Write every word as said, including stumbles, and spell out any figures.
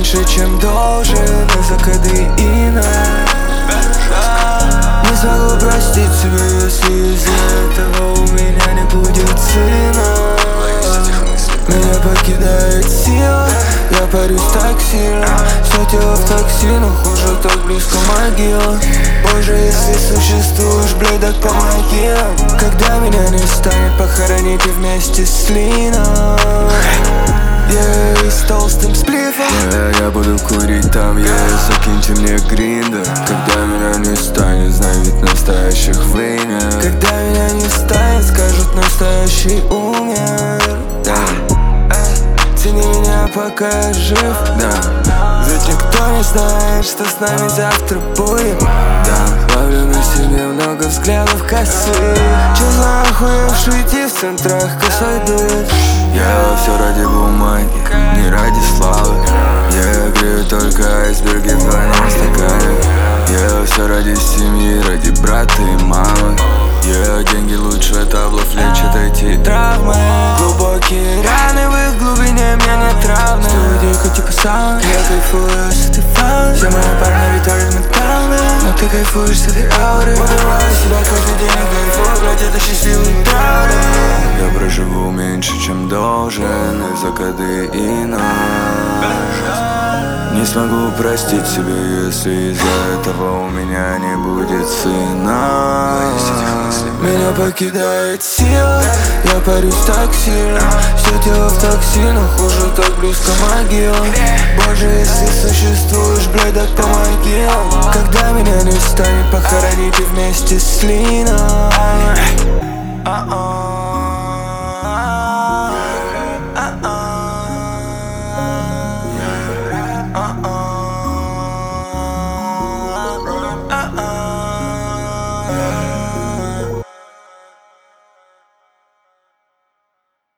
меньше, чем должен из-за кодеина. Не смогу простить себя, если из-за этого у меня не будет сына. Меня покидает сила, я парюсь так сильно. Все тело в токсинах, уже так близко могила. Боже, если существуешь, блядь, так помоги нам. Когда меня не станет, похороните вместе с Лином. Я с толстым сплифом. yeah, Я буду курить там, я yeah, закиньте мне гриндер. Когда меня не станет, знай, ведь настоящих вынер. Когда меня не станет, скажут, настоящий умер. yeah. Цени меня, пока я жив, да. Ведь никто не знает, что с нами завтра будет. Да. Ловлю на себе много взглядов косых. Че за охуевший идти в центрах косой дует. Я все ради бумаги, не ради славы. Я грею только айсберги в двойном стакане. Я все ради семьи, ради брата и мамы. Я деньги лучше таблов лечат эти травмы. Глубокие раны, в их глубине мне не травны. Студийка типа саунд, я кайфую с этой фауны. Все мои парни ретардed менталны, но ты кайфуешь с этой ауры. Убиваю себя каждый день, я кайфую, блядь, это счастливый траур. Я проживу меньше, чем должен из-за кодеина. Не смогу простить себе, если из-за этого у меня не будет сына. Меня покидает сила, я парюсь так сильно. Все тело в токсинах, уже так близко могила. Боже, если существуешь, блядь, так помоги нам. Когда меня не станет, похороните вместе с Лином.